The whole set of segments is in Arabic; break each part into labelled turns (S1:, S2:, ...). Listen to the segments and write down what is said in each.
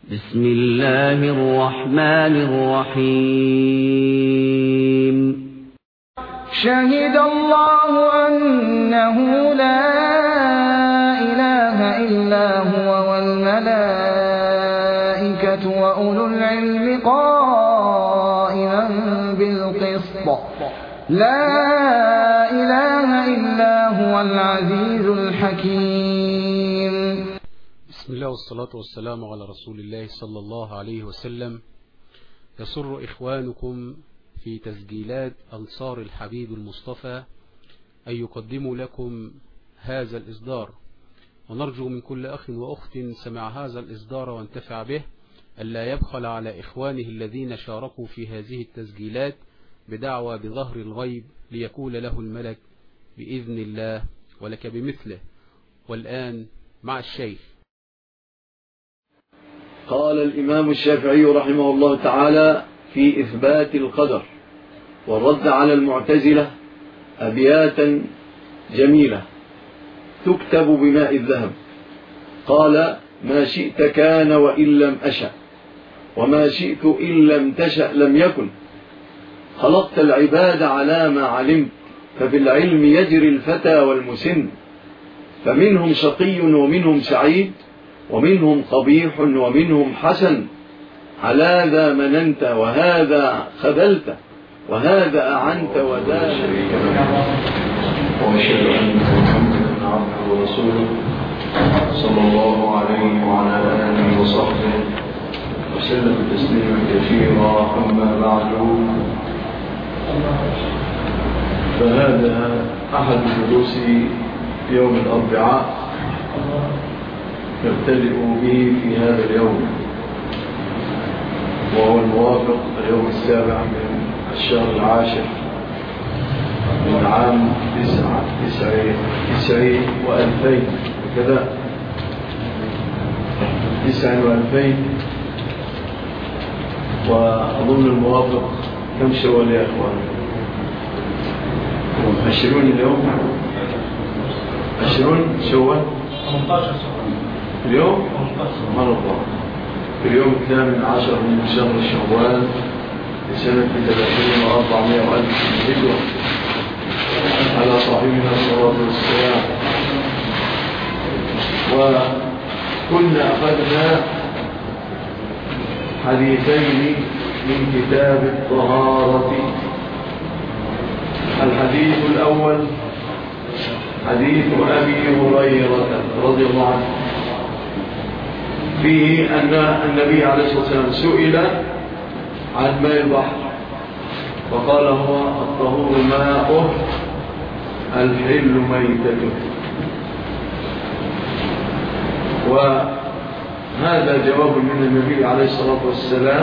S1: بسم الله الرحمن الرحيم.
S2: شهد الله أنه لا إله إلا هو والملائكة وأولو العلم قائما بالقسط لا إله إلا هو العزيز الحكيم.
S3: بسم الله والصلاة والسلام على رسول الله صلى الله عليه وسلم. يسر إخوانكم في تسجيلات أنصار الحبيب المصطفى أن يقدموا لكم هذا الإصدار، ونرجو من كل أخ وأخت سمع هذا الإصدار وانتفع به ألا يبخل على إخوانه الذين شاركوا في هذه التسجيلات بدعوى بظهر الغيب ليقول له الملك بإذن الله ولك بمثله. والآن مع الشيخ.
S4: قال الإمام الشافعي رحمه الله تعالى في إثبات القدر والرد على المعتزلة أبياتا جميلة تكتب بماء الذهب. قال: ما شئت كان وإن لم أشأ، وما شئت إن لم تشأ لم يكن. خلقت العباد على ما علمت، ففي العلم يجري الفتى والمسن. فمنهم شقي ومنهم سعيد، ومنهم قبيح ومنهم حسن. على ذا مننت وهذا خذلت، وهذا أعنت وذا شريك لك.
S5: وأشهد أن محمدا عبده ورسوله صلى الله عليه وعلى آله وصحبه وسلم تسليما كثيرا. أما بعد، فهذا أحد دروس يوم الأربعاء نبتدئ به في هذا اليوم، وهو الموافق اليوم 7 من الشهر العاشر من عام 99 و2000 وكذا 99 و2000. وأظن الموافق كم شوال يا أخوان؟ 20 اليوم، 20 شوال، 18 اليوم، سبحان الله، في اليوم 18 من شهر شوال لسنة 3400 هجرة على صاحبنا الصلاة والسلام. وكنا أخذنا حديثين من كتاب الطهارة. الحديث الأول حديث أبي هريرة رضي الله عنه، فيه أن النبي عليه الصلاة والسلام سئل عن ماء البحر فقال: هو الطهور ماؤه الحل ميتته. وهذا جواب من النبي عليه الصلاة والسلام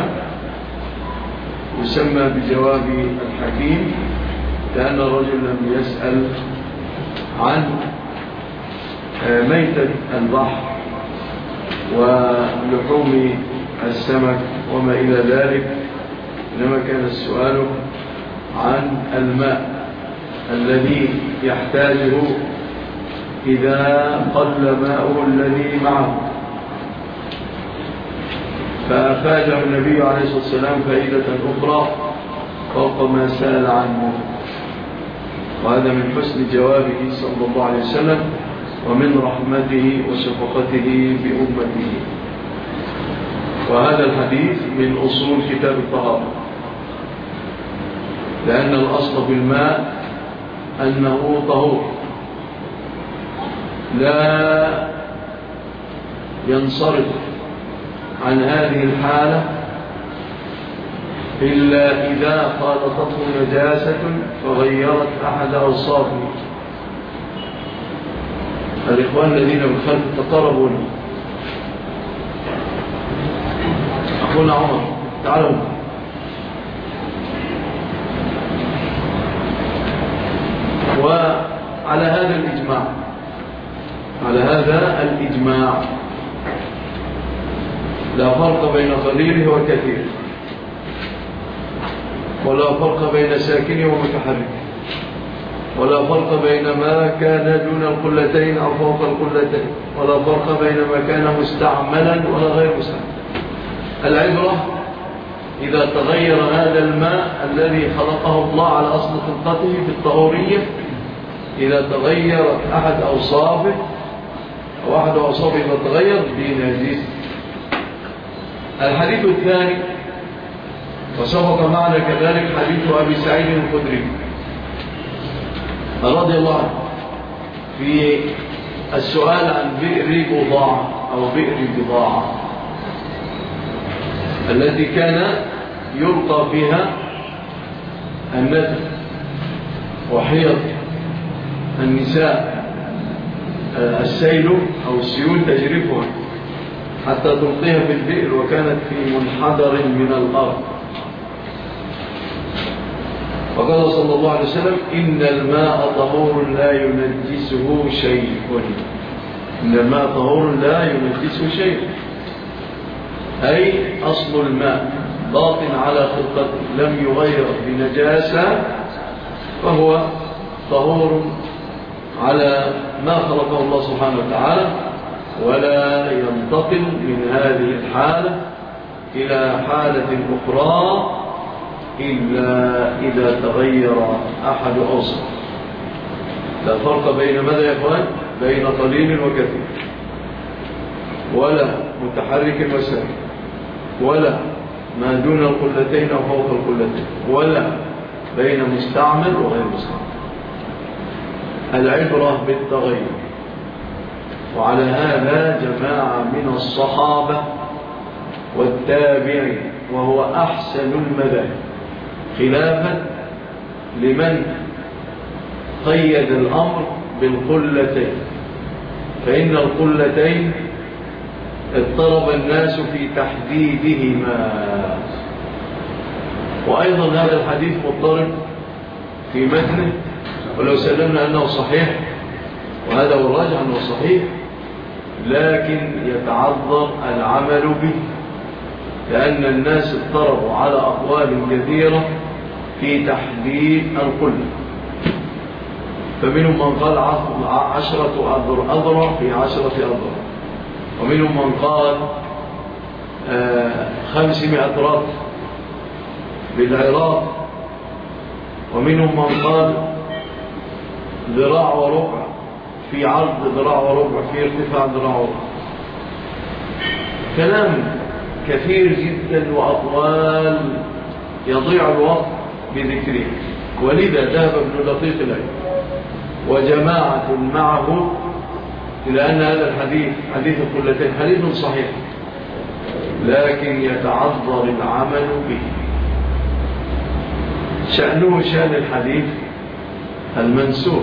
S5: يسمى بجواب الحكيم، لأن الرجل لم يسأل عن ميتة البحر ولحوم السمك وما إلى ذلك، إنما كان السؤال عن الماء الذي يحتاجه إذا قل ماءه الذي معه. فأفاده النبي عليه الصلاة والسلام فائدة أخرى فوق ما سأل عنه، وهذا من حسن جوابه صلى الله عليه وسلم ومن رحمته وشفقته بأمته. وهذا الحديث من أصول كتاب الطهارة، لأن الأصل في الماء أنه طهور لا ينصرف عن هذه الحالة إلا إذا خالطته نجاسة فغيرت أحد أوصافه. الإخوان الذين بالخلف تقربوا لي. أخونا عمر تعالوا. وعلى هذا الإجماع لا فرق بين قليله وكثير، ولا فرق بين ساكنه ومتحرك، ولا فرق بين ما كان دون القلتين أو فوق القلتين، ولا فرق بين ما كان مستعملا ولا غير مستعمل. العبرة إذا تغير هذا الماء الذي خلقه الله على أصل خلقته في الطهورية، إذا تغيرت أحد أوصافه أو أحد أوصافه إذا تغير بنجس. الحديث الثاني وسبق معنا كذلك حديث أبي سعيد الخدري رضي الله عنه في السؤال عن بئر بضاعة أو بئر بضاعة التي كان يلقى فيها النتن وحيض النساء السيل أو السيول تجرفها حتى تلقيها في البئر، وكانت في منحدر من الأرض. وقال صلى الله عليه وسلم: إن الماء طهور لا ينجسه شيء. إن الماء طهور لا ينجسه شيء، أي أصل الماء باطن على خلقته لم يغير بنجاسة، فهو طهور على ما خلقه الله سبحانه وتعالى، ولا ينتقل من هذه الحالة إلى حالة أخرى إلا إذا تغير أحد أوصاف. لا فرق بين ماذا يا إخوان؟ بين قليل وكثير، ولا متحرك وساكن، ولا ما دون القلتين أو فوق القلتين، ولا بين مستعمل وغير مستعمل. العبرة بالتغير. وعلى هذا جماعة من الصحابة والتابعين، وهو أحسن المذاهب، خلافا لمن قيد الأمر بالقلتين، فإن القلتين اضطرب الناس في تحديدهما. وأيضا هذا الحديث مضطرب في متنه، ولو سلمنا أنه صحيح، وهذا هو الراجح أنه صحيح، لكن يتعذر العمل به، لأن الناس اضطربوا على أقوال كثيرة في تحديد القلة. فمنهم من قال 10 أذرع في 10 أذرع، ومنهم من قال 500 رطل بالعراق، ومنهم من قال ذراع وربع في عرض ذراع وربع في ارتفاع ذراع وربع. كلام كثير جدا وأطوال يضيع الوقت بذكره. ولذا ذهب ابن لطيف العلم وجماعة معه إلى أن هذا الحديث حديث القلتين حديث صحيح، لكن يتعذر العمل به. شأنه شأن الحديث المنسوخ،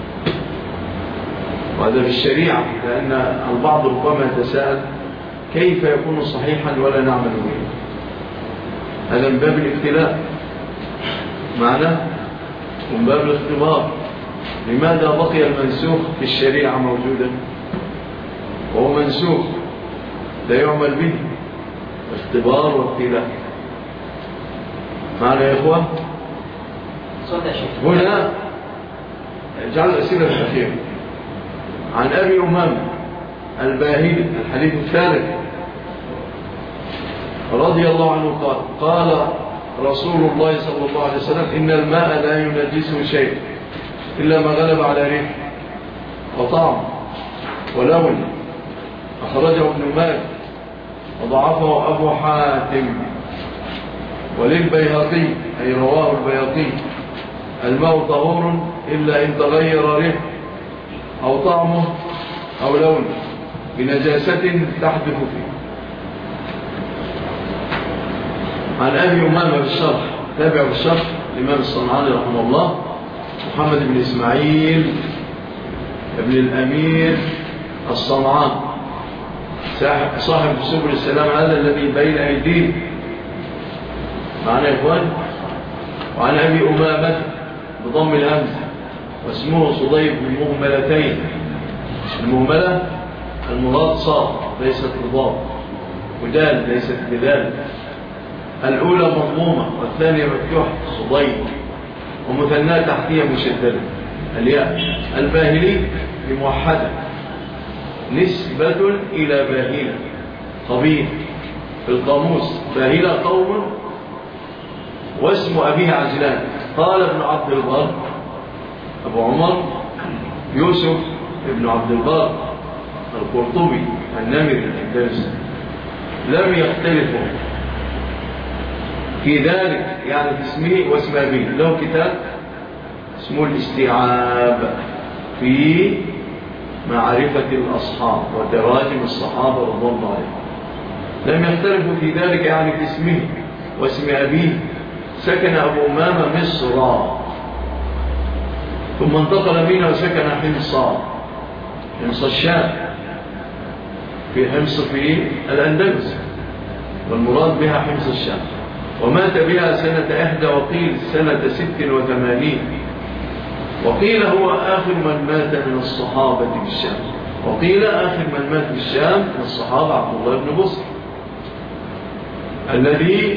S5: وهذا في الشريعة، لأن البعض ربما يتساءل كيف يكون صحيحا ولا نعمل به. هذا من باب الابتلاء معناه، ومن باب الاختبار. لماذا بقي المنسوخ في الشريعة موجودا وهو منسوخ لا يعمل به؟ اختبار وابتلاء. معنا يا إخوان؟ هنا جعل الأسئلة الأخيرة عن أبي أمامة الباهلي الحديث الثالث رضي الله عنه قال رسول الله صلى الله عليه وسلم: إن الماء لا ينجسه شيء إلا ما غلب على ريح وطعم ولون. أخرجه ابن ماجه وضعفه أبو حاتم. وللبيهقي أي رواه البيهقي: الماء طهور إلا إن تغير ريح أو طعمه أو لونه بنجاسة تحدث فيه. عن أبي أمامة بالشرح، تابع بالشرح الإمام الصنعاني رحمه الله محمد بن إسماعيل ابن الأمير الصنعان صاحب سبل السلام، هذا الذي بين أيديه. معنا يا إخوان؟ وعن أبي أمامة بضم الهمزة واسمه صديق بالمهملتين. المهملة المراد صاد ليست رضاب، ودال ليست بدال. الأولى مضمومة والثانية مفتوحة صديق، ومثناه تحتية مشددة الياء. الباهلي بموحدة نسبة إلى باهلة قبيل في القاموس فهل قوم واسم أبيه عجلان. قال ابن عبد البر أبو عمر يوسف ابن عبد البر القرطبي النمري الأندلسي لم يختلفوا في ذلك، يعني في اسمه واسم أبيه. له كتاب اسمه الاستيعاب في معرفة الأصحاب وتراجم الصحابة رضي الله عليهم. لم يختلفوا في ذلك، يعني في اسمه واسم أبيه. سكن أبو أمامة مصر ثم انتقل منها وسكن حمص الشام، في حمص في الأندلس، والمراد بها حمص الشام. ومات بها سنة 1 وقيل سنة 86، وقيل هو آخر من مات من الصحابة بالشام، وقيل آخر من مات بالشام من الصحابة عبد الله بن بصر الذي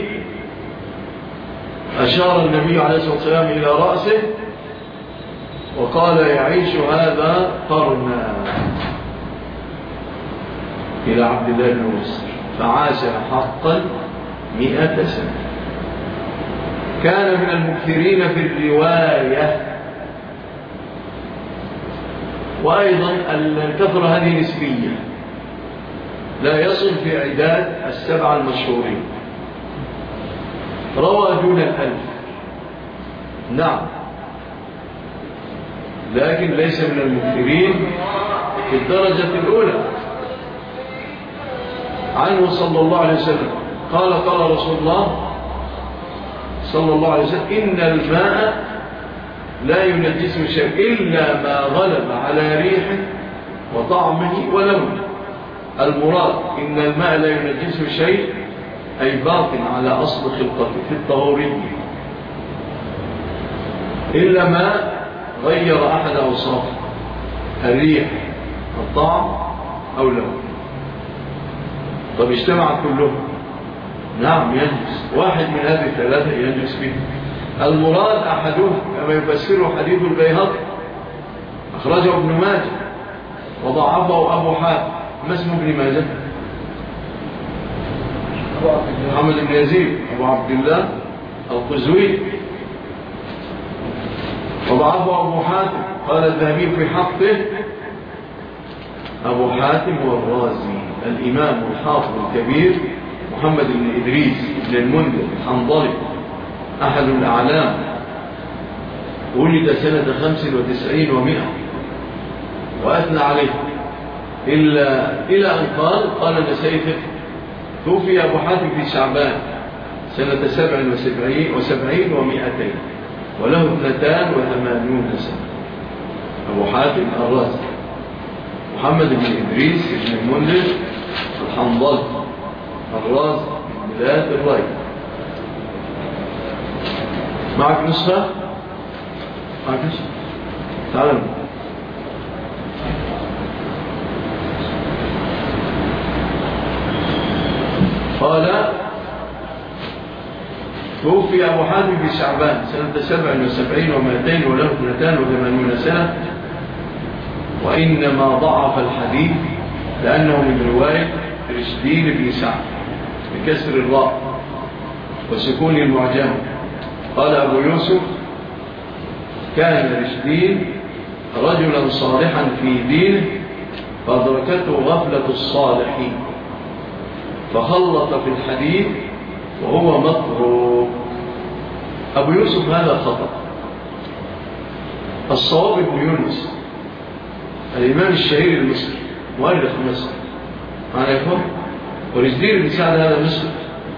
S5: أشار النبي عليه الصلاة والسلام إلى رأسه وقال يعيش هذا قرنا إلى عبد الله بن بصر، فعاش حقا 100 سنة. كان من المكثرين في الرواية. وأيضا الكثرة هذه نسبية، لا يصل في عداد 7 المشهورين. روى دون 1000، نعم، لكن ليس من المكثرين في الدرجة الأولى. عنه صلى الله عليه وسلم قال رسول الله صلى الله عليه وسلم إن الماء لا ينجسه شيء إلا ما غلب على ريحه وطعمه ولونه. المراد إن الماء لا ينجسه شيء أي باطن على أصل خلقته في الطهورية، إلا ما غير أحد أوصافه، الريح الطعم أو لون. طب اجتمعت كلهم؟ نعم ينجس، واحد من هذه الثلاثة ينجس به. المراد أحدهم كما يفسره حديث البيهقي أخرجه ابن ماجه وضعفه أبو حاتم. ما اسمه ابن ماجه؟ محمد بن يزيد أبو عبد الله القزوي، وضعفه أبو حاتم. قال الذهبي في حقه أبو حاتم هو الرازي الإمام الحافظ الكبير محمد بن إدريس بن المنذر الحنظلي أحد الأعلام، ولد سنة 95 و100 وأثنى عليه إلى أن قال النسائي توفي أبو حاتم في شعبان سنة 77 و200 وله 82 سنة. أبو حاتم الرازي محمد بن إدريس بن المنذر الحنظلي الرازي من بلاد الري. معك نسخة؟ معك نسخة؟ تعالوا. قال توفي أبو حاتم في شعبان سنة 77 و200 وله 82 سنة. وإنما ضعف الحديث لأنه من رواية رشدين بن سعد بكسر الراء وسكون المعجم. قال أبو يوسف كان رشدين رجلا صالحا في دينه فأدركته غفلة الصالحين فخلط في الحديث وهو مطروق. أبو يوسف هذا خطأ. الصواب ابن يونس الإمام الشهير المصري مؤرخ مصر معنا يفهم. ورشدين بن سعد هذا مصر.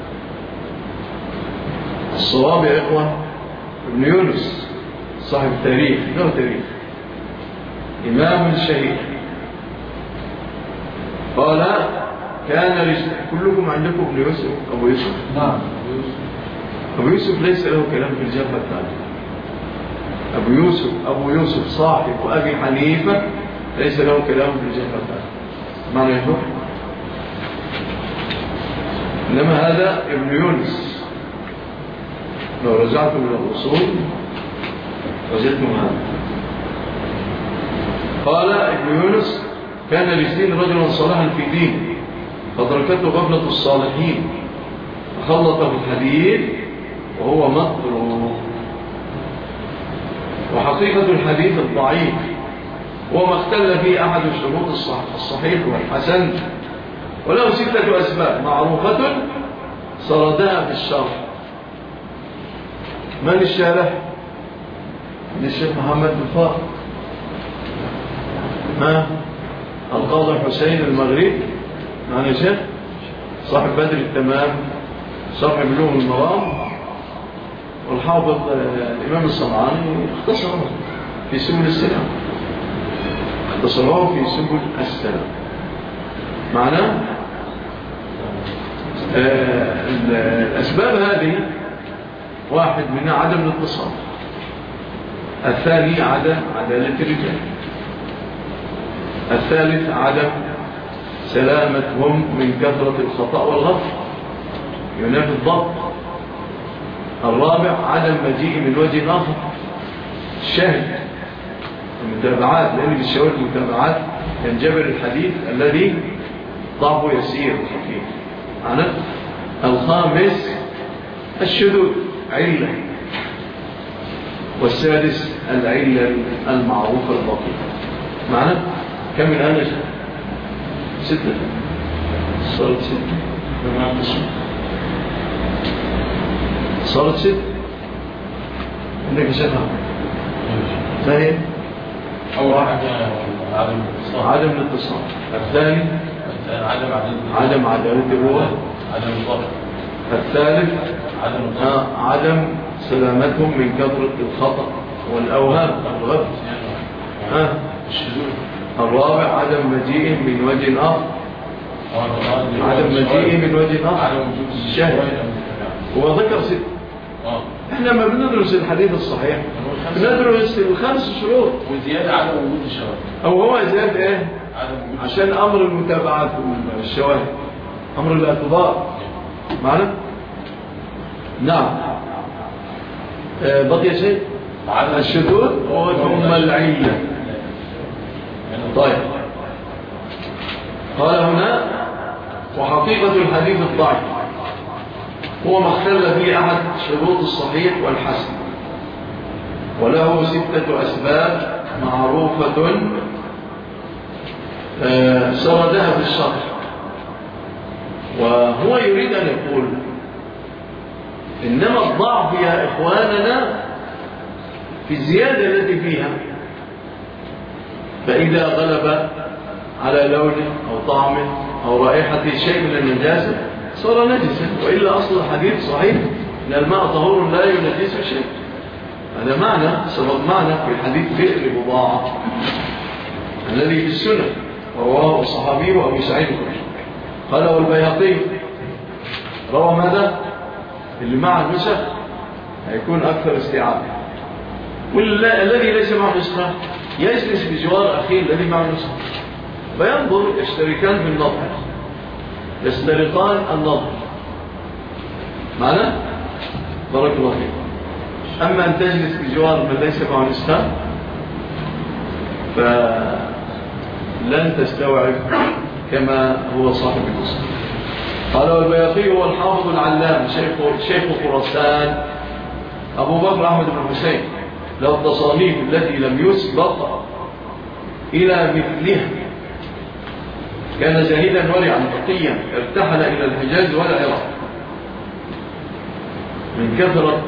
S5: الصواب يا إخوة ابن يونس صاحب التاريخ، له تاريخ، إمام شهير. قال كان كلكم عندكم ابن يوسف أبو يوسف؟ نعم. أبو يوسف ليس له كلام في الجبهة الثانية. أبو يوسف صاحب أبي حنيفة ليس له كلام في الجبهة الثانية. معنى يفهم؟ إنما هذا ابن يونس لو رجعتم إلى الأصول وجدتم هذا. قال ابن يونس كان رشدين رجلا صالحا في دينه فأدركته غفلة الصالحين فخلطه الحديث وهو مطروح. وحقيقة الحديث الضعيف وما اختل فيه أحد شروط الصحيح والحسن، وله 6 أسباب معروفة سردها في الشرح. من الشارح؟ من الشيخ محمد الفاضل القاضي الحسين المغربي معنا شيخ صاحب بدر التمام صاحب بلوغ المرام، والحافظ الإمام الصنعاني اختصره في سبل السلام، اختصره في سبل السلام. معناه الأسباب هذه: واحد منها عدم الاتصال، الثاني عدم عدالة الرجال، الثالث عدم سلامتهم من كثرة الخطأ والغلط ينافي الضبط، الرابع عدم مجيء من وجه آخر الشاهد المتابعات، لأن بالشواهد المتابعات ينجبر الحديث الذي ضعفه يسير خفيف. الخامس الشذوذ علة، والسادس العلة المعروفة البطيئة. معنا كم من الآن؟ 6 صارت 6 صارت 6 عندك شفاء ثاني أول واحد عدم الاتصال، الثاني عدم عدالة الرواة،
S6: عدم الضبط،
S5: الثالث عدم سلامتهم من كثرة الخطأ والأوهام والغلط، الرابع عدم مجيء من وجه آخر، عدم مجيء من وجه آخر الشاهد. هو ذكر 6. احنا ما بندرس الحديث الصحيح بندرس ال5 شروط
S6: وزيادة عدم وجود الشواهد،
S5: او هو زيادة ايه عشان امر المتابعات والشواهد، امر الاعتبار. معنا نعم. بقي شيء الشذوذ ثم العلة. طيب قال هنا: وحقيقة الحديث الضعيف هو ما اختل فيه أحد شروط الصحيح والحسن، وله 6 أسباب معروفة سردها في الشرح. وهو يريد أن يقول إنما الضعف يا إخواننا في الزيادة التي فيها، فإذا غلب على لونه أو طعمه أو رائحة شيء من النجاسة صار نجسا، وإلا أصل الحديث صحيح إن الماء طهور لا ينجس شيء. هذا معنى سبب معنى في حديث بئر بضاعة الذي في السنة ورواه الصحابي وأبو سعيد الخدري. قال والبيهقي روى ماذا؟ اللي مع النسخ هيكون أكثر استيعابا، والذي ليس معه نسخة يجلس بجوار أخيه الذي معه نسخة فينظر، يشتركان في النظر، يسترقان النظر. معنى بارك الله فيك. أما أن تجلس بجوار من ليس معه نسخة فلن تستوعب كما هو صاحب النسخة. قال والبيهقي هو الحافظ العلام شيخ خراسان أبو بكر أحمد بن حسين، له التصانيف التي لم يسبق إلى مثلها. كان زاهدا ورعا تقيا، ارتحل إلى الحجاز والعراق من كثرة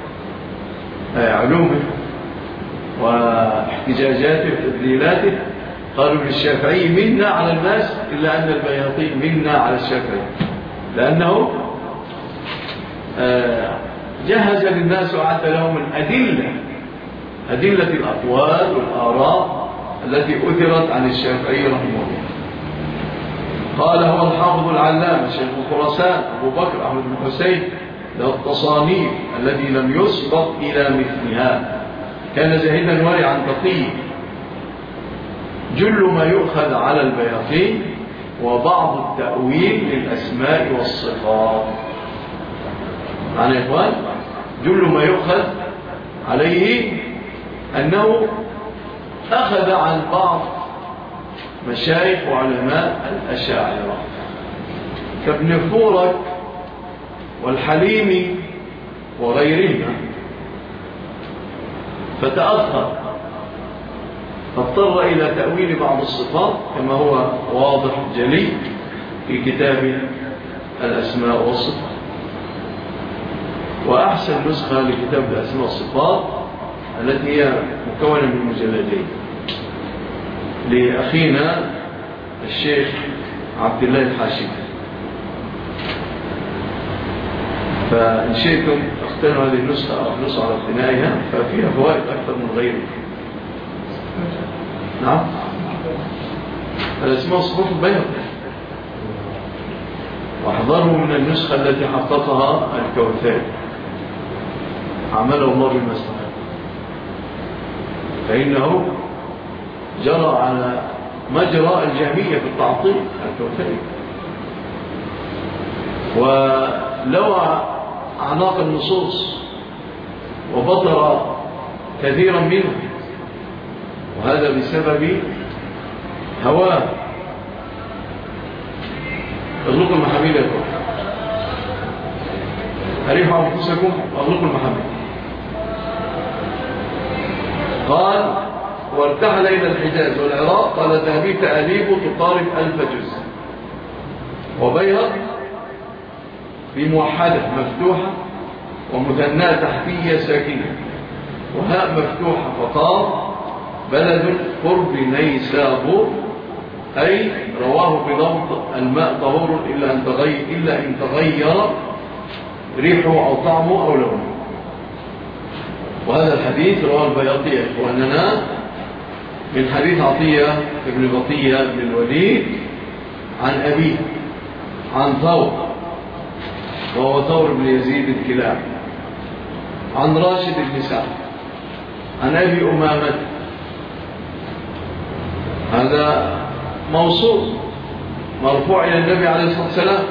S5: علومه واحتجاجاته وتدليلاته. قالوا للشافعي منا على الناس، إلا أن البيهقي منا على الشافعي، لأنه جهز للناس وأعد لهم أدلة الأقوال والآراء التي أثرت عن الشافعي رحمه الله. قال هو الحافظ العلام شيخ خراسان أبو بكر أحمد بن حسين، له التصانيف التي لم يسبق إلى مثلها. كان زاهدا ورعا تقيا، جل ما يؤخذ على البيهقي وبعض التأويل للأسماء والصفات. معنى يا إخوان جل ما يؤخذ عليه أنه أخذ عن بعض مشايخ وعلماء الأشاعرة كابن فورك والحليم وغيرهما، فتأخر فاضطر إلى تأويل بعض الصفات كما هو واضح جلي في كتاب الأسماء والصفات. وأحسن نسخة لكتاب الأسماء والصفات التي هي مكونة من مجلدين لأخينا الشيخ عبد الله الحاشمي، فإن شئتم اختاروا هذه النسخة أو احرصوا على اقتنائها، ففيها فوائد أكثر من غيرها. نعم، الأسماء والصفات البيضاء، واحذروا من النسخة التي حققها الكوثري عمله الله بما استطاع، فإنه جرى على مجرى الجهمية في التعطيل الكوثري، ولوى أعناق النصوص وبطر كثيرا منه، وهذا بسبب هواه. اغلقوا المحاميل يا اخوان، أريحوا أنفسكم واغلقوا المحاميل. قال وارتحل إلى الحجاز والعراق. قال الذهبي تأليفه تقارب 1000 جزء، وبيهق بموحدة مفتوحة ومثناة تحتية ساكنة وهاء مفتوحة فقال بلد قرب نيسابور، أي رواه بضبط الماء طهور إلا إن تغير ريحه أو طعمه أو لونه. وهذا الحديث رواه البياضي إخواننا من حديث عطية ابن بطية بن الوليد عن أبيه عن ثور، وهو ثور بن يزيد الكلاب، عن راشد بن سعد عن أبي أمامة. هذا موصول مرفوع إلى النبي عليه الصلاة والسلام،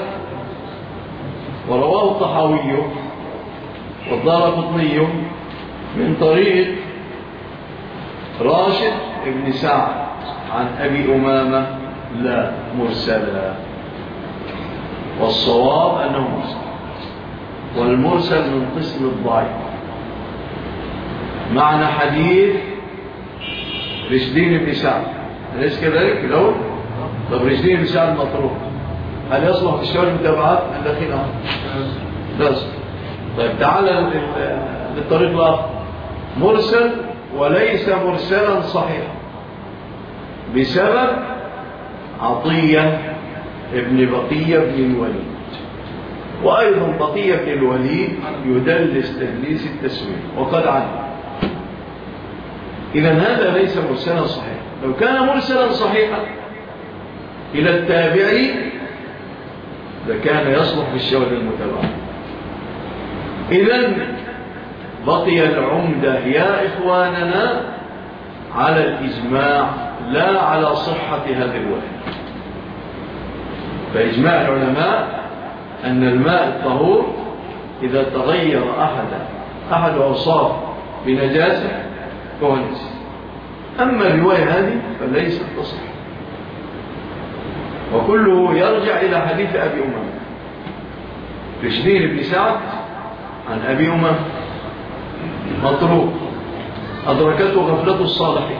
S5: ورواه الطحاوي والدارقطني من طريق راشد بن سعد عن أبي أمامة لا مرسلا، والصواب أنه مرسل، والمرسل من قسم الضعيف. معنى حديث رشدين بن سعد أليس كذلك الأول؟ طب رشدين بن سعد مطروح، هل يصلح في الشوارع المتابعات من داخلها؟ لا يصلح. طيب تعال للطريق الآخر، مرسل وليس مرسلا صحيحا بسبب عطية ابن بقية بن الوليد، وأيضا بقية بن الوليد يدلس تدليس التسوية وقد علم. إذن هذا ليس مرسلا صحيحا. لو كان مرسلا صحيحا إلى التابعي لكان يصلح بالشواهد المتابعة. إذن بقي العمدة يا إخواننا على الإجماع لا على صحة هذه الوحدة. فإجماع العلماء أن الماء الطهور إذا تغير أحد أوصاف بنجاسة فهو نجس. أما الرواية هذه فليست تصح، وكله يرجع إلى حديث أبي أمامة رشدين بن سعد عن أبي أمامة مطروق أدركته غفلة الصالحين.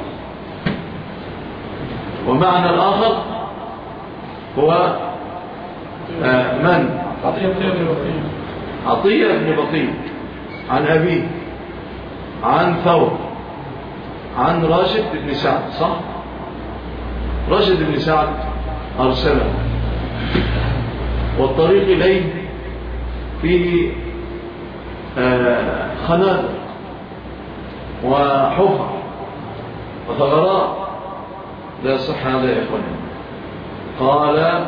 S5: ومعنى الآخر هو من؟ عطية بن بطيء عن أبيه عن ثور عن راشد بن سعد، صح؟ راشد بن سعد أرسله، والطريق إليه فيه خنادق وحفر وثغرات، لا صح هذا يا إخواني. قال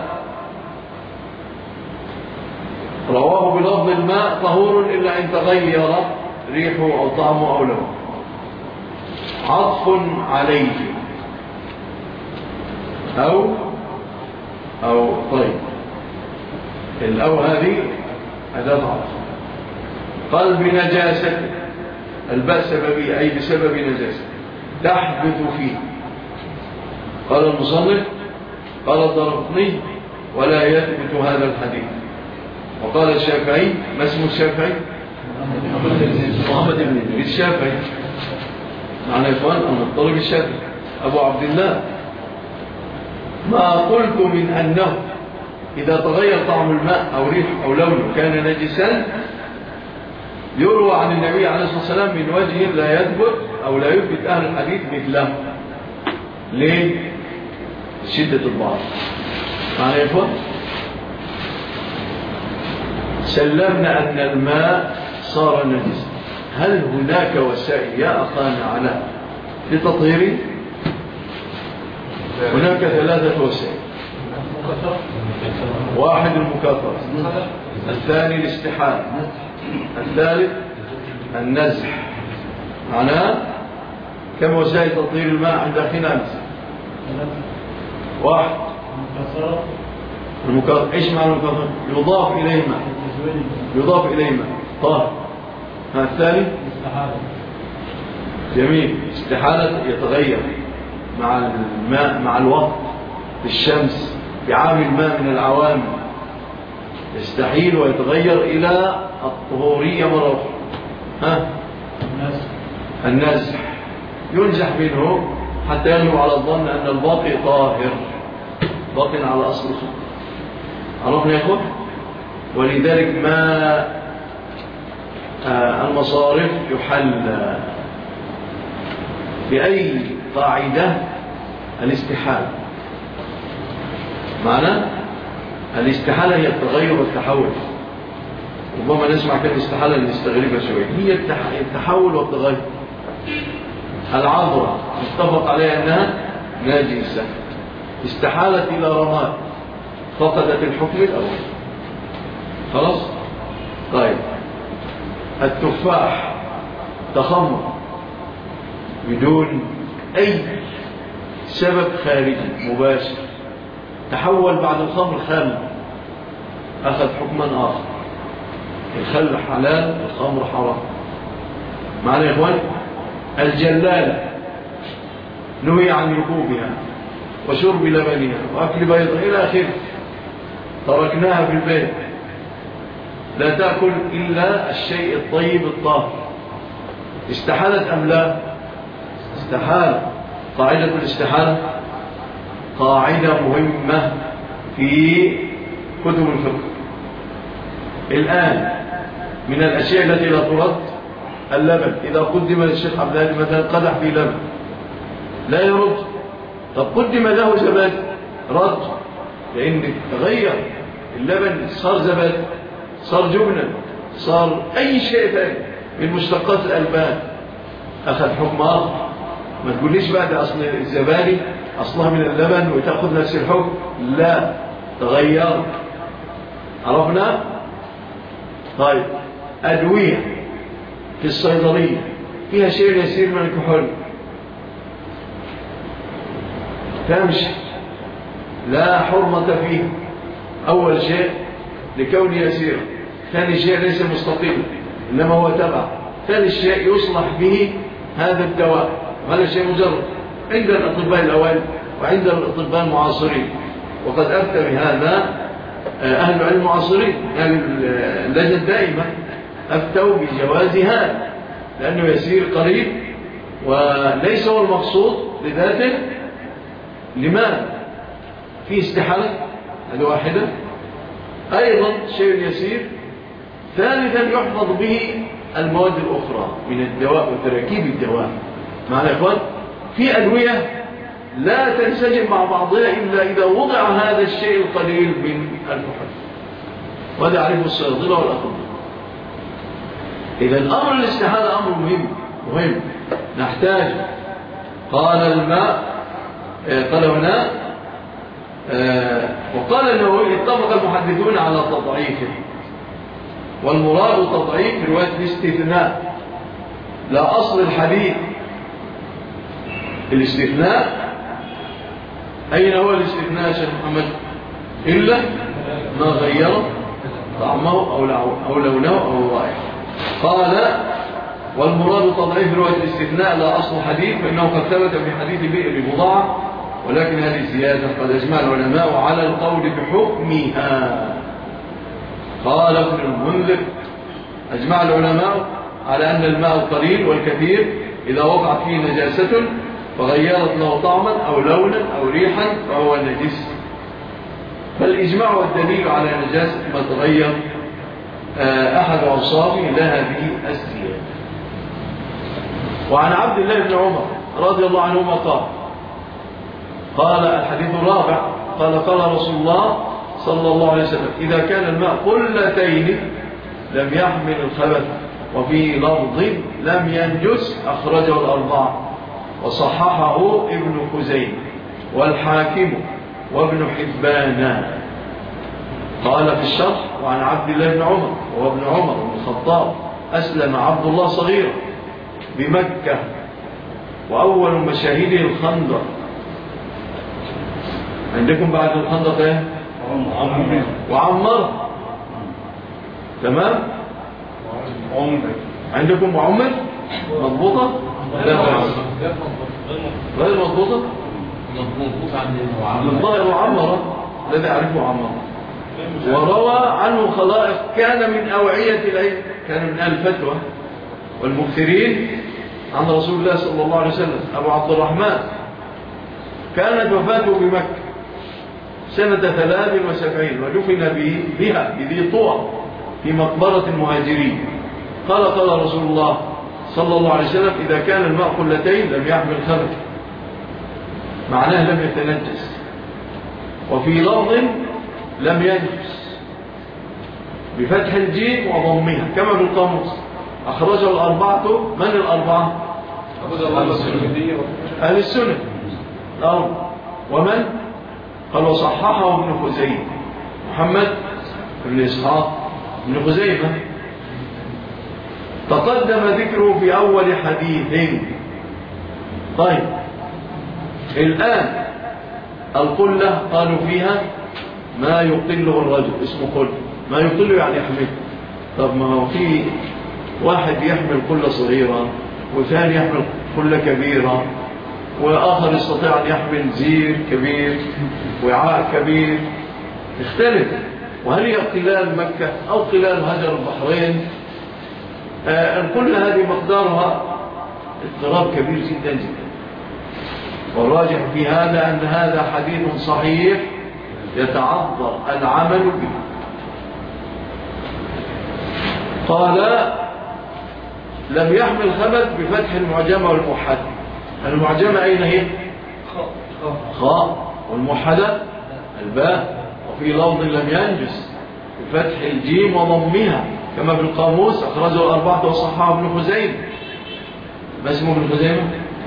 S5: رواه بلفظ الماء طهور إلا إن تغير ريحه أو طعمه أو لونه، عطف عليه أو طيب الأو هذه أداة عطف. قال بنجاسة الباء سببية أي بسبب نجاسة تحدث فيه. قال المصنف قال الدارقطني ولا يثبت هذا الحديث. وقال الشافعي، ما اسم الشافعي؟ محمد بن إدريس الشافعي، معنى إخوان المطلب الشافعي أبو عبد الله: ما قلت من أنه إذا تغير طعم الماء أو ريح أو لونه كان نجسا يروى عن النبي عليه الصلاة والسلام من وجه لا يثبت أو لا يثبت أهل الحديث مثله. ليه؟ شدة الضعف. معنى يا إخوان سلمنا أن الماء صار نجسا، هل هناك وسائل يا أخانا على لتطهيره؟ هناك 3 وسائل: واحد المكاثرة، الثاني الاستحالة، الثالث النزح. معناه كم وسائل تطهير الماء عند أخينا أمس؟ واحد المكاثرة. إيش معنى المكاثرة؟ يضاف إليه ماء، يضاف إليه ماء طاهر. الثاني جميل، استحالة يتغير مع الماء مع الوقت، الشمس بعامل ما من العوامل يستحيل ويتغير إلى الطهورية مرة أخرى. النزح ينزح منه حتى يغلب على الظن أن الباقي طاهر باقي على أصل الخلق. عرفنا يا أخوة؟ ولذلك ما المصارف يحل بأي قاعدة الاستحالة. معنى الاستحالة هي التغير والتحول. ربما نسمع كلمة استحالة نستغربها شوية. هي التحول والتغير. العذرة اتفق عليها أنها ناجسة، استحالت إلى رماد، فقدت الحكم الأول. خلاص؟ طيب، التفاح تخمر بدون أي سبب خارجي مباشر، تحول بعد الخمر خل، أخذ حكما آخر. الخل حلال، الخمر حرام. معنى يا إخوان الجلالة نهي عن ركوبها وشرب لبنها وأكل بيضها إلى آخره، تركناها في البيت، لا تأكل إلا الشيء الطيب الطاهر. استحالت أم لا؟ استحال. قاعدة الاستحالة قاعدة مهمة في كتب الفقه. الآن من الأشياء التي لا ترد اللبن. إذا قدم للشيخ عبد الهادي مثلا قدح في لبن لا يرد. طب قدم له زبادي رد، لأن تغير اللبن، صار زبادي، صار جبنة، صار أي شيء ثاني من مشتقات الألبان، أخذ حكم آخر. ما تقوليش بعد أصل الزبادي أصلها من اللبن وتأخذ نفس الحكم، لا، تغير. عرفنا؟ طيب، أدوية في الصيدلية فيها شيء يسير من الكحول، تمشي، لا حرمة فيه. أول شيء لكون يسير، ثاني شيء ليس مستقيم إنما هو تبع، ثالث شيء يصلح به هذا الدواء، وهذا الشيء مجرد عند الأطباء الأوائل وعند الأطباء المعاصرين. وقد أفتى بهذا أهل العلم المعاصرين، يعني اللجنة الدائمة أفتوا بجواز هذا لأنه يسير قريب وليس هو المقصود لذاته. لماذا؟ في استحالة، هذا واحدة. أيضا شيء يسير. ثالثا يحفظ به المواد الأخرى من الدواء وتراكيب الدواء. معنى يا إخوان في أدوية لا تنسجم مع بعضها إلا إذا وضع هذا الشيء القليل من الكحول، وهذا يعرفه الصيادلة والأطباء. إذا الأمر الاستحالة أمر مهم نحتاج. قال الماء، قال هنا وقال النووي اتفق المحدثون على تضعيفه، والمراد تضعيف رواية الاستثناء لا أصل الحديث. الاستثناء أين هو الاستثناء يا شيخ محمد؟ إلا ما غير طعمه أو لونه أو رائحه. قال والمراد تضعيف رواية الاستثناء لا أصل حديث، فإنه قد ثبت في حديث بئر بضاعة ولكن هذه الزيادة قد أجمع العلماء على القول بحكمها. قال ابن المنذر: أجمع العلماء على أن الماء القليل والكثير إذا وقعت فيه نجاسة فغيرت له طعما أو لونا أو ريحا فهو نجس. فالإجماع والدليل على نجاسة ما تغير أحد أوصافه لهذه الزيادة. وعن عبد الله بن عمر رضي الله عنهما قال الحديث الرابع: قال رسول الله صلى الله عليه وسلم: إذا كان الماء قلتين لم يحمل الخبث، وفي لفظ لم ينجس، أخرجه الأربعة وصححه ابن خزيمة والحاكم وابن حبان. قال في الشرح: وعن عبد الله بن عمر وهو ابن عمر بن الخطاب: أسلم عبد الله صغيرا بمكة، وأول مشاهده الخندق. عندكم بعد الخندق ايه؟ وعمر. تمام. عندكم وعمر مضبوطة؟ لا غير مضبوطة. الظاهر وعمر الذي أعرفه عمر. وروى عنه خلائق كان من أوعية العلم، كان من الفتوى والمكثرين عن رسول الله صلى الله عليه وسلم. أبو عبد الرحمن كانت وفاته بمكة سنة 73 ودفن بها بذي طوى في مقبرة المهاجرين. قال رسول الله صلى الله عليه وسلم: إذا كان الماء قلتين لم يحمل خبث، معناه لم يتنجس. وفي لفظ لم ينجس بفتح الجيم وضمها كما بالقاموس. أخرجه الأربعة. من الأربعة؟ أهل السنة. ومن؟ قال: وصححه ابن خزيمة محمد بن إسحاق بن خزيمة. تقدم ذكره في أول حديث. طيب، الآن القلة قالوا فيها ما يقله الرجل، اسمه قلة. ما يقله يعني يحمل. طب ما هو في واحد يحمل قلة صغيرة، وثاني يحمل قلة كبيرة، وآخر يستطيع أن يحمل زير كبير، وعاء كبير، يختلف. وهل هي قلال مكة أو قلال هجر البحرين؟ القلة هذه مقدارها اضطراب كبير جدا جدا. والراجح في هذا أن هذا حديث صحيح يتعذر العمل به. قال: لم يحمل خبث بفتح المعجمة والموحدة. المعجمة أين هي؟ خاء، والموحدة الباء. وفي لفظ لم ينجس بفتح الجيم وضمها كما في القاموس. أخرجه الأربعة وصححه ابن خزيمة. ما اسمه ابن خزيمة؟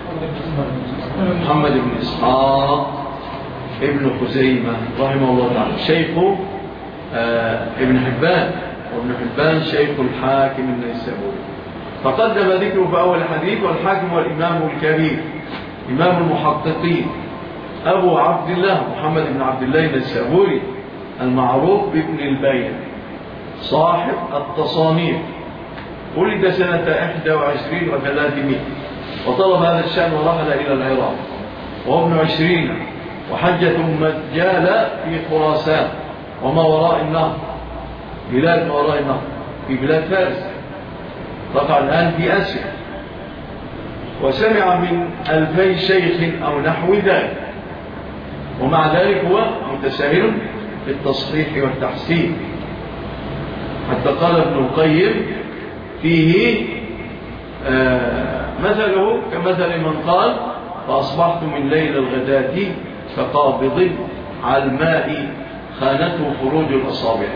S5: محمد بن إسحاق ابن خزيمة رحمه الله تعالى، شيخ ابن حبان، وابن حبان شيخ الحاكم النيسابوري. فقدم ذكره في أول حديث. والحاكم والإمام الكبير إمام المحققين أبو عبد الله محمد بن عبد الله النيسابوري المعروف بابن البين صاحب التصانيف. ولد سنة 21 و300 وطلب هذا الشأن ورحل إلى العراق وهو ابن 20، وحجة مجالة في خراسان وما وراء النهر، بلاد ما وراء النهر في بلاد فارس، تقع الآن في آسيا. وسمع من 2000 شيخ أو نحو ذلك، ومع ذلك هو متساهل في التصحيح والتحسين. حتى قال ابن القيم فيه مثله كمثل من قال: فأصبحت من ليل الغداة كقابض على الماء خانته خروج الأصابع.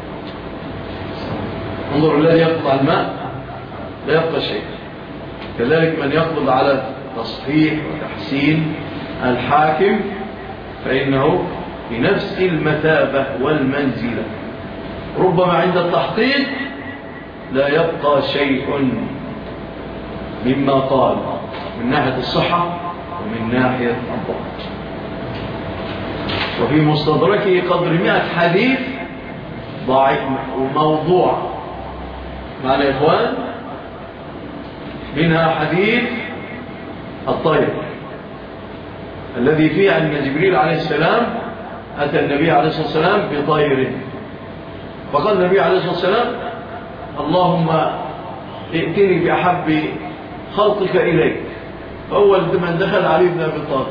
S5: انظر، الذي يقبض على الماء لا يبقى شيء. كذلك من يقبض على تصحيح وتحسين الحاكم فإنه بنفس المثابة والمنزلة. ربما عند التحقيق لا يبقى شيء مما قال من ناحية الصحة ومن ناحية الضبط. وفي مستدركه قدر 100 حديث ضعيف وموضوع. معنا يا إخوان؟ منها حديث الطير الذي فيه أن جبريل عليه السلام أتى النبي عليه الصلاة والسلام بطير، فقال النبي عليه الصلاة والسلام: اللهم ائتني بأحب خلقك إليك. أول من دخل علي بن أبي طالب.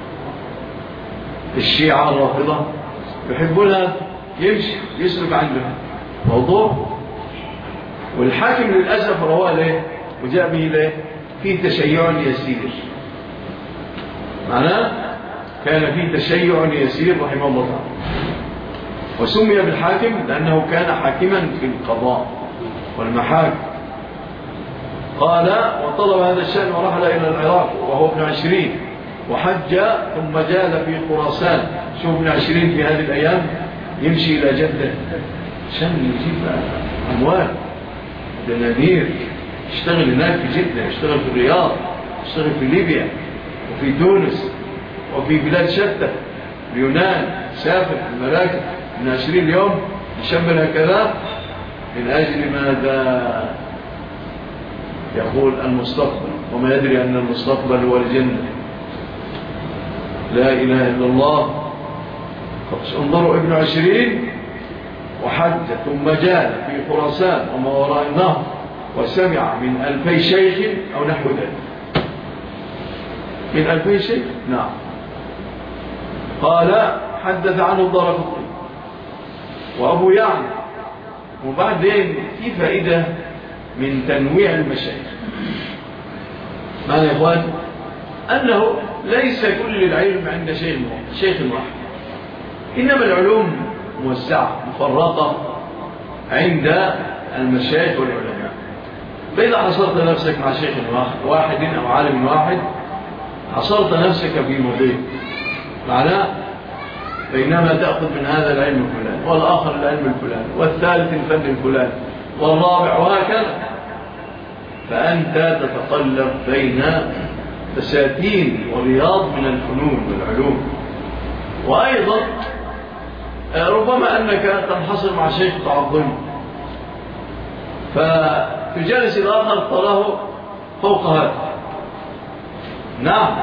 S5: الشيعة الرافضة يحبونها يمشي يسلك عندها موضوع، والحاكم للأسف رواه له وجاء به له في تشيع يسير، معناه كان في تشيع يسير رحمه الله تعالى، وسمي بالحاكم لأنه كان حاكما في القضاء والمحاكم. قال: وطلب هذا الشأن ورحل إلى العراق وهو ابن 20، وحج ثم جال في خراسان. شوف ابن 20 في هذه الأيام يمشي إلى جدة عشان يجيب أموال دنانير، يشتغل هناك في جدة، يشتغل في الرياض، يشتغل في ليبيا وفي تونس وفي بلاد شتى، اليونان، سافر في المراكب من 20 يوم يشمل هكذا. من أجل ماذا؟ يقول المستقبل، وما يدري أن المستقبل هو الجنة. لا إله إلا الله. انظروا ابن 20 وحج ثم جال في خراسان وما وراء النهر وسمع من 2000 شيخ أو نحو ذلك. من 2000 شيخ؟ نعم. قال: حدث عنه الدارقطني وأبو يعلى. وبعدين في فائدة من تنويع المشايخ. معنى يا إخوان أنه ليس كل العلم عند شيخ واحد، إنما العلوم موزعة مفرطة عند المشايخ والعلماء. فإذا حصرت نفسك مع شيخ واحد أو عالم واحد حصرت نفسك في مضيق، معناه بينما تأخذ من هذا العلم الفلاني والآخر العلم الفلاني والثالث الفن الفلاني والرابع وهكذا، فأنت تتقلب بين بساتين ورياض من الفنون والعلوم. وأيضا ربما أنك تنحصر مع شيخ تعظمه فتجالس الآخر تراه فوق هذا. نعم،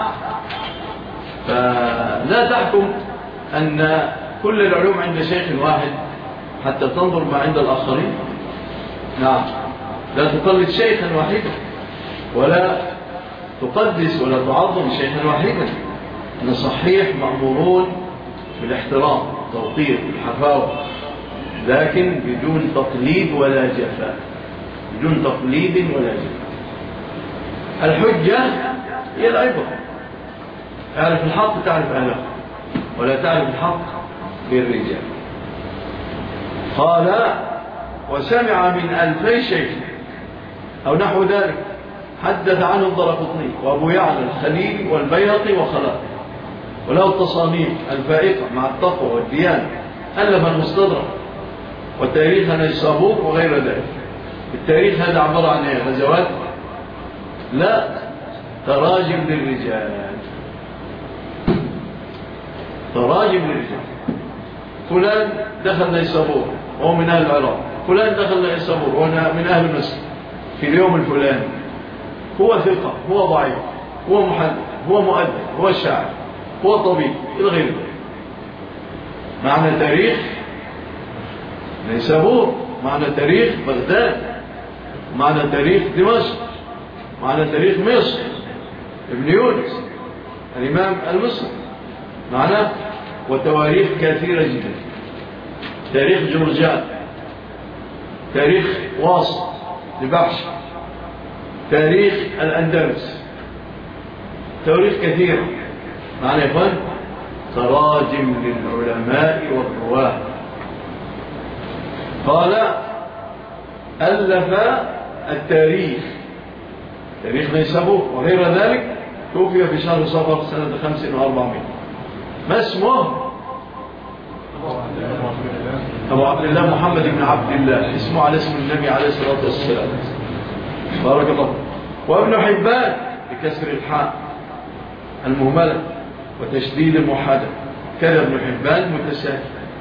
S5: فلا تحكم أن كل العلوم عند شيخ واحد حتى تنظر ما عند الآخرين. نعم، لا تقلد شيخا واحدا ولا تقدس ولا تعظم شيخا واحدا. أن صحيح مأمورون بالاحترام والتوقير والحفاوة، لكن بدون تقليد ولا جفاء، بدون تقليد ولا جفاء. الحجة هي العبرة. تعرف الحق تعرف أهله، ولا تعرف الحق بالرجال. قال: وسمع من 2000 شيخ أو نحو ذلك. حدث عنه الدارقطني وأبو يعلى الخليل والبيهقي وخلاق، وله التصانيف الفائقة مع التقوى والديانة. ألف المستدرك والتاريخ نيسابور وغير ذلك. التاريخ هذا عبارة عن غزوات؟ لا، تراجم للرجال، تراجم للرجال. فلان دخل نيسابور وهو من أهل العراق، فلان دخل نيسابور وهو من أهل مصر في اليوم الفلاني، هو ثقة، هو ضعيف، هو محدث، هو مؤدب، هو شاعر، هو طبيب، إلى غير ذلك. معنى تاريخ نيسابور، معنى تاريخ بغداد، معنى تاريخ دمشق، معنى تاريخ مصر، ابن يونس الإمام المصري، معنى وتواريخ كثيرة جدا. تاريخ جرجان، تاريخ واصل لبحش، تاريخ الأندلس، تواريخ كثيرة. معنى يا إخوان تراجم للعلماء والرواه. قال: ألف التاريخ، تاريخ نيسابور وغير ذلك. توفي في شهر صفر سنة 5,400. ما اسمه؟ أبو عبد الله محمد بن عبد الله، اسمه على اسم النبي عليه الصلاة والسلام. بارك الله. وابن حبان بكسر الحاء المهملة وتشديد الموحدة، كذا ابن حبان متساهل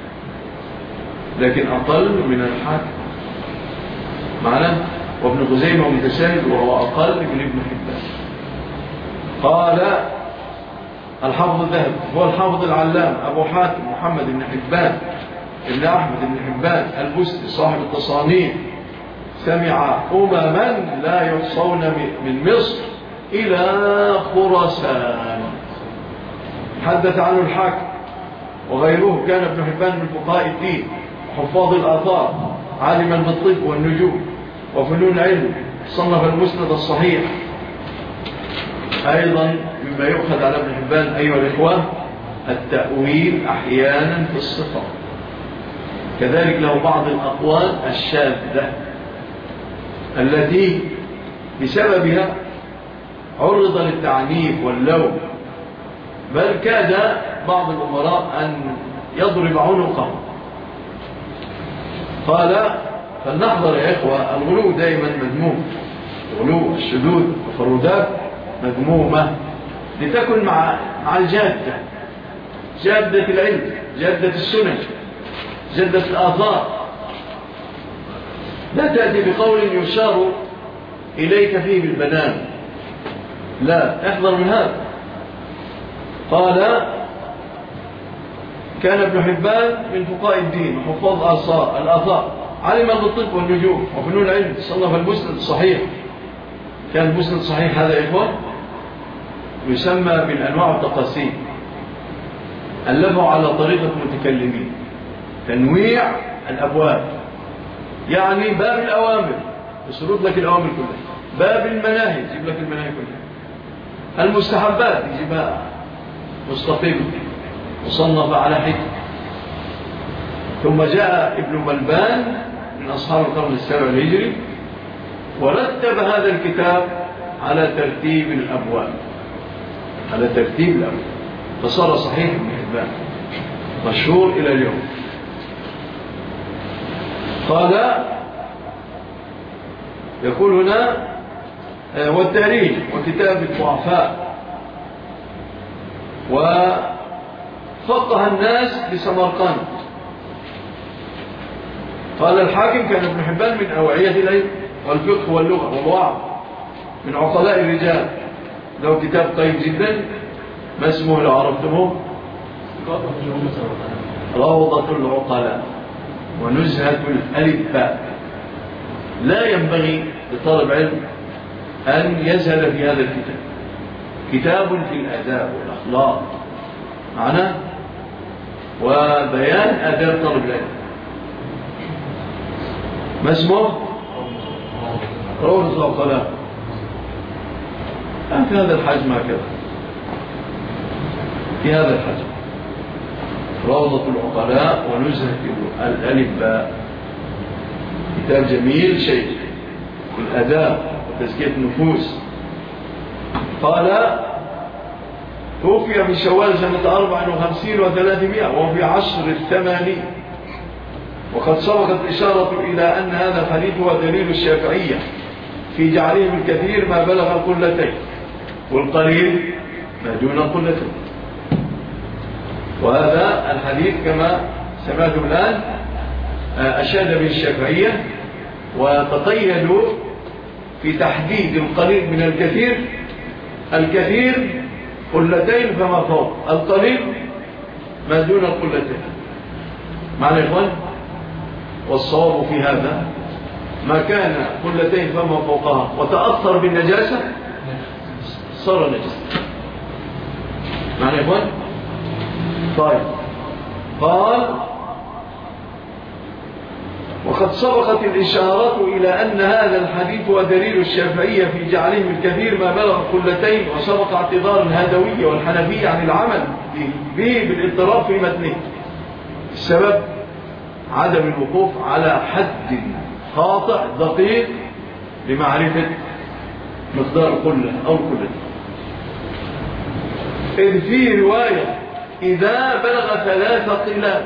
S5: لكن أقل من الحاكم، معناه وابن خزيمة متساهل وهو أقل من ابن حبان. قال: الحافظ الذهبي هو الحافظ العلام أبو حاتم محمد بن حبان ابن أحمد بن حبان البستي صاحب التصانيف سمع أمما لا يحصون من مصر إلى خراسان. حدث عنه الحاكم وغيره. كان ابن حبان من فقهاء الدين وحفاظ الآثار عالما بالطب والنجوم وفنون العلم. صنف المسند الصحيح. أيضا مما يؤخذ على ابن حبان أيها الإخوة التأويل أحيانا في الصفة، كذلك له بعض الأقوال الشاذة التي بسببها عرض للتعنيف واللوم، بل كاد بعض الأمراء أن يضرب عنقه. قال فلنحذر يا إخوة، الغلو دائما مذموم، الغلو الشذوذ والتفردات مذمومة، لتكن مع الجادة، جادة العلم، جادة السنن، جادة الآثار. لا تأتي بقول يشار إليك فيه بالبنان، لا، احذر من هذا. قال كان ابن حبان من فقهاء الدين وحفاظ الآثار علما بالطب والنجوم وفنون العلم. صنف المسند الصحيح. كان المسند الصحيح هذا يا إخوان يسمى من أنواع التقاسيم، ألفه على طريقة المتكلمين، تنويع الأبواب، يعني باب الأوامر يسرد لك الأوامر كلها، باب المناهي يجيب لك المناهي كلها، المستحبات يجيبها مستقيم مصنف على حكم. ثم جاء ابن ملبان من أصحاب القرن السابع الهجري ورتب هذا الكتاب على ترتيب الأبواب، على ترتيب الأبواب، فصار صحيح ابن حبان مشهور إلى اليوم. قال يقول هنا والتاريخ وكتاب الضعفاء، وفقه الناس بسمرقند. قال الحاكم كان ابن حبان من أوعية العلم والفقه واللغة والوعظ، من عقلاء الرجال، له كتاب طيب جدا ما اسمه لو عرفتموه؟ روضة العقلاء ونزهة الألباء. لا ينبغي لطالب علم أن يزهد في هذا الكتاب، كتاب في الآداب والأخلاق معنا وبيان آداب طالب العلم. ما اسمه؟ روضة العقلاء. في هذا الحجم هكذا، في هذا الحجم، روضة العقلاء ونزهة الألباء. كتاب جميل شيء في الأداب وتزكية النفوس. قال توفي في شوال سنة 54 و300 وهو في عشر الثمانين، وقد سبقت الإشارة إلى أن هذا الحديث هو دليل الشافعية في جعلهم الكثير ما بلغ قلتين والقليل ما دون قلتين. وهذا الحديث كما سمعتم الآن أشاد به الشافعية وتقيدوا في تحديد القليل من الكثير. الكثير قلتين فما فوق، القليل ما دون القلتين. معنى إخوان، والصواب في هذا ما كان قلتين فما فوقها وتأثر بالنجاسة صار نجاسة. معنى إخوان؟ طيب. قال وقد سبقت الإشارة إلى أن هذا الحديث هو دليل الشافعية في جعلهم الكثير ما بلغ قلتين، وسبق اعتذار الهدوية والحنفية عن العمل به بالاضطراب في متنه. السبب عدم الوقوف على حد قاطع دقيق لمعرفة مقدار القلة أو القلة، إذ في رواية إذا بلغ 3 قلات،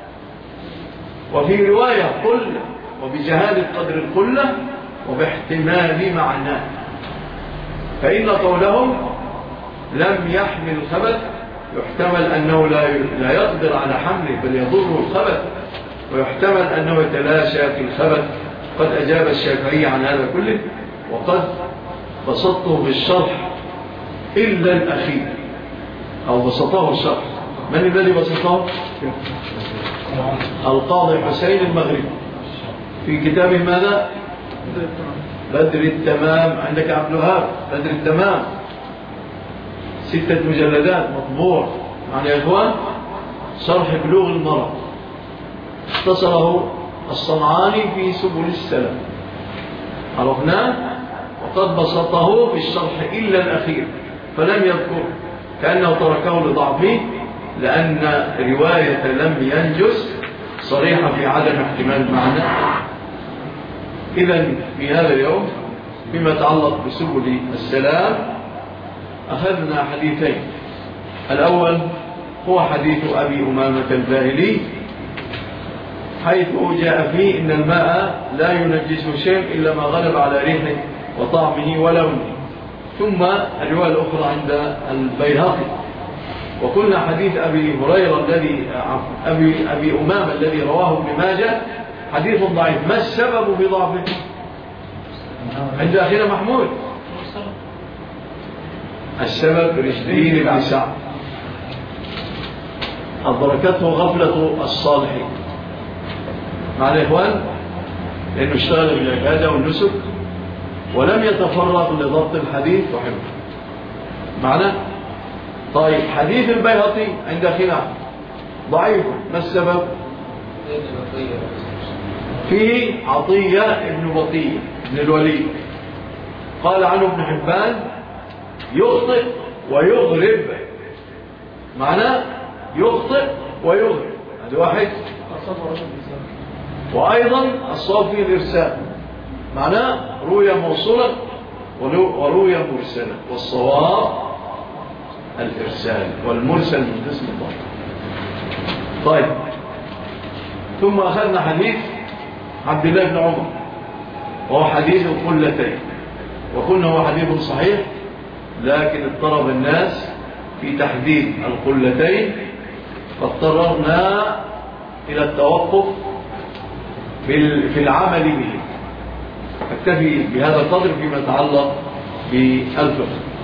S5: وفي رواية قلة وبجهالة قدر القلة وباحتمال معناه. فإن قولهم لم يحمل الخبث يحتمل أنه لا يقدر على حمله بل يضره الخبث، ويحتمل أنه يتلاشى في الخبث. قد أجاب الشافعي عن هذا كله، وقد بسطته بالشرح إلا الأخير أو بسطه الشرح. من الذي بسطه؟ القاضي حسين المغربي في كتابه ماذا؟ بدر التمام. عندك عبد الوهاب بدر التمام 6 مجلدات مطبوع يعني يا إخوان، شرح بلوغ المرأة، اختصره الصنعاني في سبل السلام، عرفناه، وقد بسطه في الشرح إلا الأخير فلم يذكر، كأنه تركه لضعفه، لأن رواية لم ينجز صريحة في عدم احتمال المعنى. إذن في هذا اليوم فيما يتعلق بسبل السلام أخذنا حديثين. الأول هو حديث أبي أمامة الباهلي، حيث جاء فيه إن الماء لا ينجسه شيء إلا ما غلب على ريحه وطعمه ولونه. ثم الرواية الأخرى عند البيهقي. وقلنا حديث أبي هريرة الذي أبي أمامة الذي رواه ابن ماجه حديث ضعيف. ما السبب في ضعفه؟ عند أخينا محمود السبب رشدين بن سعد أدركته غفلة الصالحين مع الإخوان، لأنه اشتغل بالعبادة والنسك ولم يتفرغ لضبط الحديث وحفظه معنا. طيب حديث البيهقي عند أخينا ضعيف. ما السبب؟ فيه عطية ابن بطية ابن الوليد، قال عنه ابن حبان يخطئ ويغرب، معناه يخطئ ويغرب، هذا واحد. وأيضا الصواب فيه الإرسال، معناه روي موصولا وروي مرسلا، والصواب الإرسال، والمرسل من قسم الضعف. طيب ثم أخذنا حديث عبد الله بن عمر وهو حديث القلتين، وقلنا هو حديث صحيح، لكن اضطرب الناس في تحديد القلتين فاضطررنا إلى التوقف في العمل به. أكتفي بهذا القدر فيما يتعلق بالفقه.